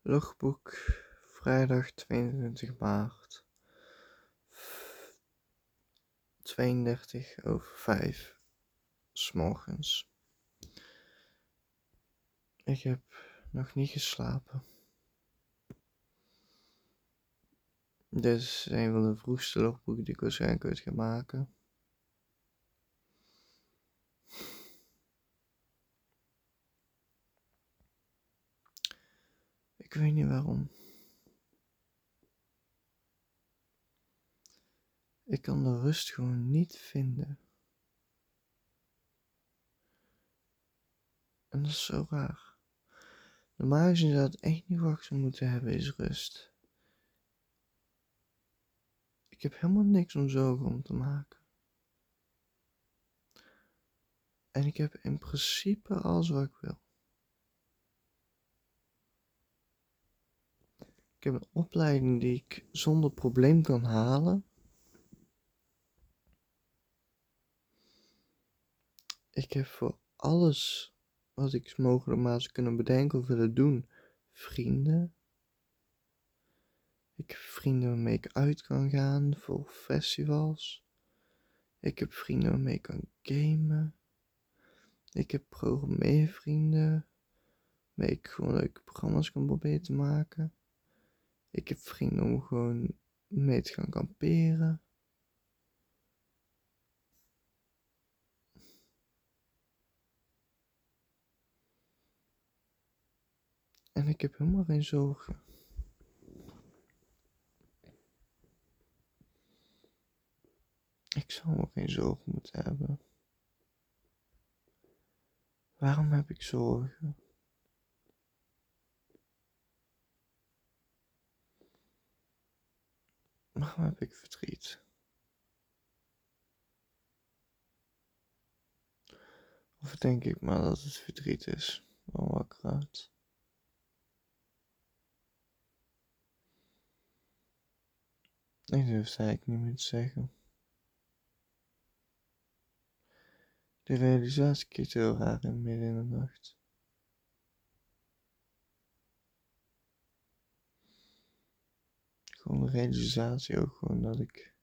Logboek, vrijdag 22 maart, 32:05 's morgens. Ik heb nog niet geslapen. Dit is een van de vroegste logboeken die ik waarschijnlijk ooit ga maken. Ik weet niet waarom. Ik kan de rust gewoon niet vinden. En dat is zo raar. Normaal gezien zou het enige wat ik zou moeten hebben is rust. Ik heb helemaal niks om zorgen om te maken. En ik heb in principe alles wat ik wil. Ik heb een opleiding die ik zonder probleem kan halen. Ik heb voor alles wat ik mogelijk maar zou kunnen bedenken of willen doen, vrienden. Ik heb vrienden waarmee ik uit kan gaan voor festivals. Ik heb vrienden waarmee ik kan gamen. Ik heb programmeervrienden waarmee ik gewoon leuke programma's kan proberen te maken. Ik heb vrienden om gewoon mee te gaan kamperen. En ik heb helemaal geen zorgen. Ik zou helemaal geen zorgen moeten hebben. Waarom heb ik zorgen? Waarom heb ik verdriet? Of denk ik maar dat het verdriet is, van wakker uit? Ik durf het eigenlijk niet meer te zeggen. De realisatie keert heel raar in midden in de nacht. Gewoon de realisatie ook gewoon dat ik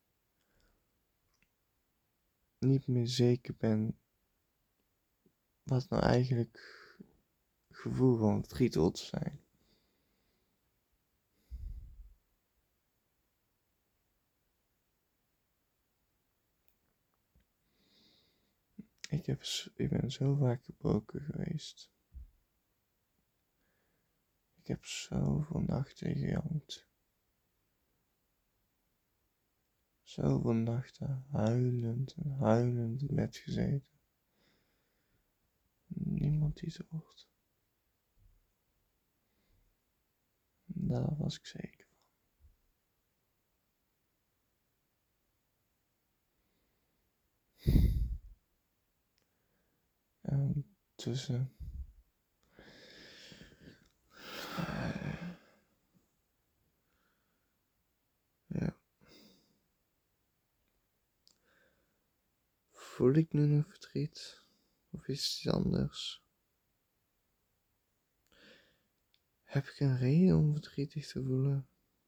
niet meer zeker ben wat nou eigenlijk gevoel van verdriet hoort te zijn. Ik ben zo vaak gebroken geweest. Ik heb zoveel nachten gejankt. Zoveel nachten huilend en huilend in bed gezeten. Niemand die het hoort. Daar was ik zeker van. En tussen ja. Voel ik nu nog verdriet? Of is het iets anders? Heb ik een reden om verdrietig te voelen?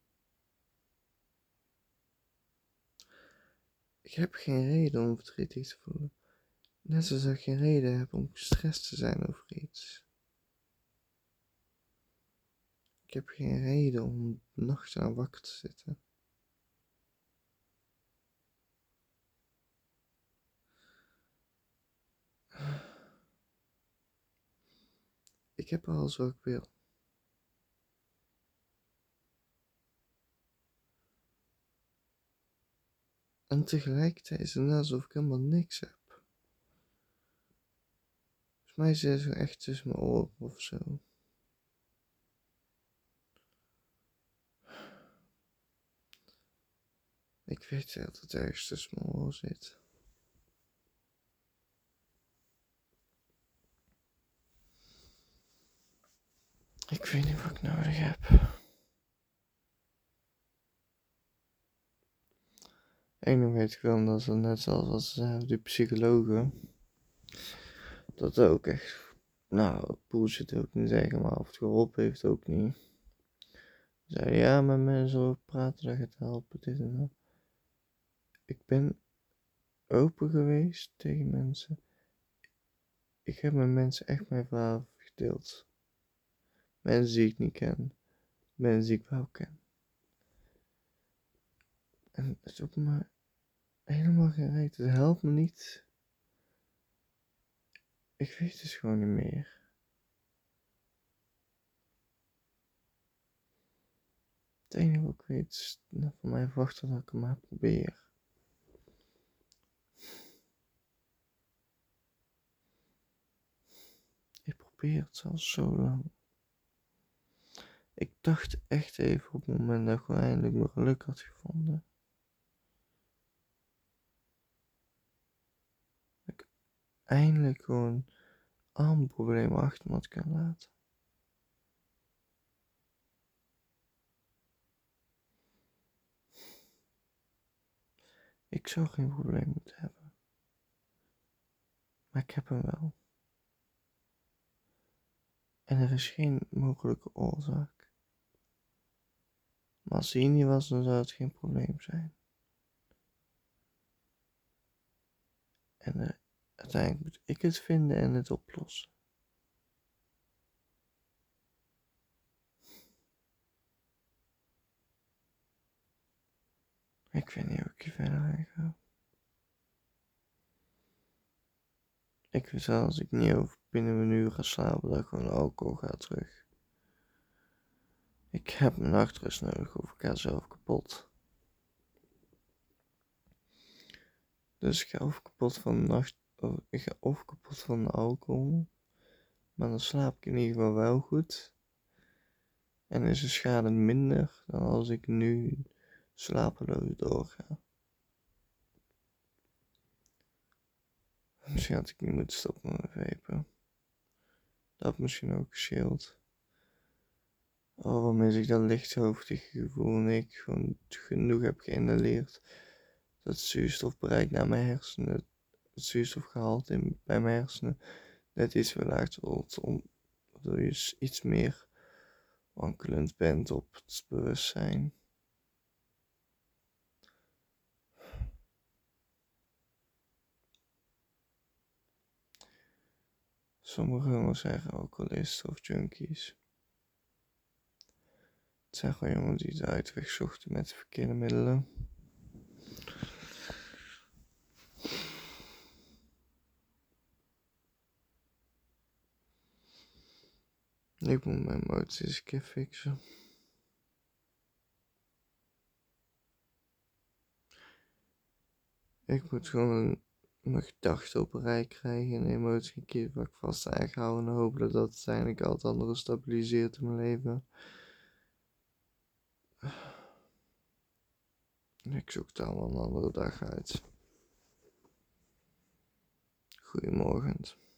Ik heb geen reden om verdrietig te voelen. Net zoals ik geen reden heb om gestrest te zijn over iets. Ik heb geen reden om nachten aan wakker te zitten. Ik heb alles wat ik wil. En tegelijkertijd is het net alsof ik helemaal niks heb. Volgens mij zit het echt tussen mijn oren of zo. Ik weet dat het ergens tussen mijn oren zit. Ik weet niet wat ik nodig heb. Eén ding weet ik wel, dat het net zoals wat ze zeggen, die psychologen. Dat ook echt, nou, bullshit wil ik niet zeggen, maar of het geholpen heeft ook niet. Zei ja, met mensen over praten, dat gaat helpen, dit en dat. Ik ben open geweest tegen mensen. Ik heb met mensen echt mijn verhaal gedeeld. Mensen die ik niet ken. Mensen die ik wel ken. En het doet me helemaal geen reet. Het helpt me niet. Ik weet het gewoon niet meer. Het enige wat ik weet is dat van mij verwachten dat ik het maar probeer. Ik probeer het al zo lang. Ik dacht echt even op het moment dat ik gewoon eindelijk mijn geluk had gevonden. Dat ik eindelijk gewoon al mijn problemen achter me had kunnen laten. Ik zou geen probleem moeten hebben. Maar ik heb hem wel. En er is geen mogelijke oorzaak. Maar als die niet was, dan zou het geen probleem zijn. En uiteindelijk moet ik het vinden en het oplossen. Ik weet niet hoe ik hier verder aan ga. Ik weet wel, als ik niet over binnen een uur ga slapen, dat gewoon alcohol gaat terug. Ik heb mijn nachtrust nodig of ik ga zelf kapot. Dus ik ga of kapot van de ik ga of kapot van de alcohol. Maar dan slaap ik in ieder geval wel goed. En is de schade minder dan als ik nu slapeloos doorga. Misschien had ik niet moeten stoppen met vapen. Dat had misschien ook gescheeld. Oh, wat mis ik dat lichthoofdige gevoel en ik gewoon genoeg heb geïnhaleerd. Dat zuurstofbereik naar mijn hersenen, het zuurstofgehalte bij mijn hersenen net iets verlaagd wordt. Waardoor je iets meer wankelend bent op het bewustzijn. Sommige jongens zijn alcoholisten of junkies. Het zijn gewoon jongens die de uitweg zochten met de verkeerde middelen. Ik moet mijn emoties eens een keer fixen. Ik moet gewoon mijn gedachten op een rij krijgen en emoties een keer waar ik vast aan hou en hopen dat dat uiteindelijk al het andere stabiliseert in mijn leven. Ik zoek het allemaal een andere dag uit. Goedemorgen.